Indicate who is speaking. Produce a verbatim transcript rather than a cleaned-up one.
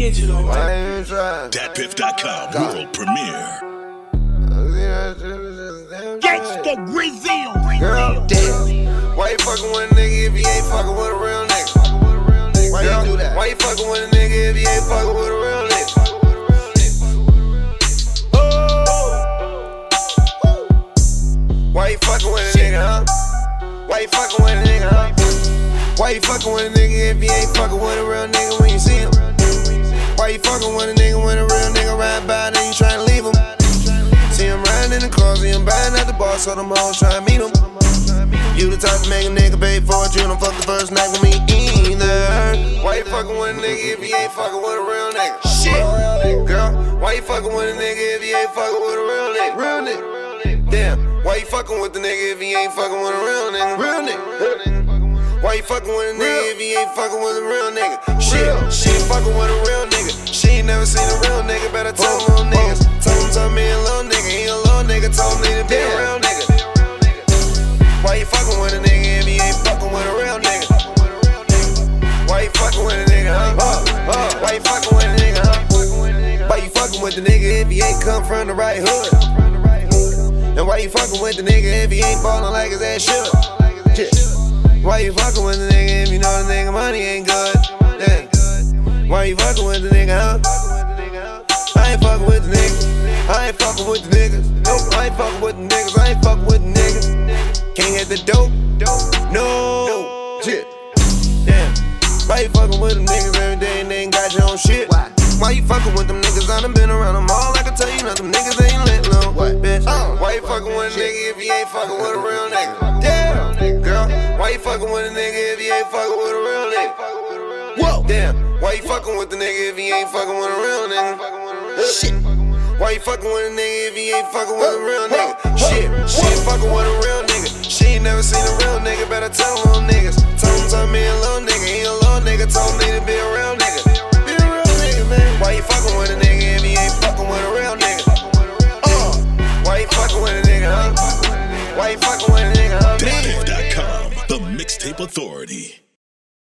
Speaker 1: Digital.
Speaker 2: Dat Piff dot com world premiere.
Speaker 1: Gangsta Grizzle.
Speaker 3: Girl, damn. Why you fucking with a nigga if you ain't fucking with a real nigga? Why you do that? Why you fucking with a nigga if you ain't fucking with a real nigga? Why you fucking with a nigga, huh? Why you fucking with a nigga, huh? Why you fucking with a nigga if you ain't fucking with a real nigga when you see him? Why you fucking with a nigga when a real nigga ride by and you tryna leave him? See him riding in the car, see him buying at the bar, so them hoes tryna meet him. You the type to make a nigga pay for it, you don't fuck the first night with me either. Why you fucking with a nigga if you ain't fucking with a real nigga? Shit, girl, why you fucking with a nigga if you ain't fucking with a real nigga? Real nigga, damn. Why you fucking with the nigga if he ain't fucking with a real nigga? Real nigga. Why you fucking with a nigga if he ain't fucking with a real nigga? Shit, she ain't fucking with a real nigga. She ain't never seen a real nigga. Better tell little niggas. Tell him, tell me a little nigga. He a little nigga. Told me to be a real nigga. Why you fucking with a nigga if he ain't fucking with a real nigga? Why you fucking with a nigga, huh? Uh, uh, why you fucking with a nigga, huh? Why you fucking with the nigga if he ain't come from the right hood? And why you fucking with the nigga if he ain't ballin' like his ass should? Yeah. Why you fucking with the nigga if you know the nigga money ain't good? Yeah. Why you fucking with the nigga, huh? I ain't fucking with the niggas. I ain't fucking with the niggas. Nope, I ain't fucking with the niggas. I ain't fucking with the niggas. Can't hit the dope. No. Shit. Damn. Why you fucking with them niggas every day and they ain't got your own shit? Why? Why you fucking with them niggas? I done been around them all. I can tell you nothing. Them niggas ain't lit, little what, bitch? Uh, why you fucking with a nigga if he ain't fucking with a real nigga? Damn, girl. Why you fucking with a nigga if he ain't fucking with a real nigga? Whoa. Damn. Why you fucking with the nigga if he ain't fucking with a real nigga? Shit. Why you fucking with a nigga if he ain't fucking with a real nigga? Shit. She ain't fucking with a real nigga. She ain't never seen a real nigga. Better tell little niggas. Tell him, tell me a little nigga. He a little nigga. Told me to be a real nigga. Why you fucking with a nigga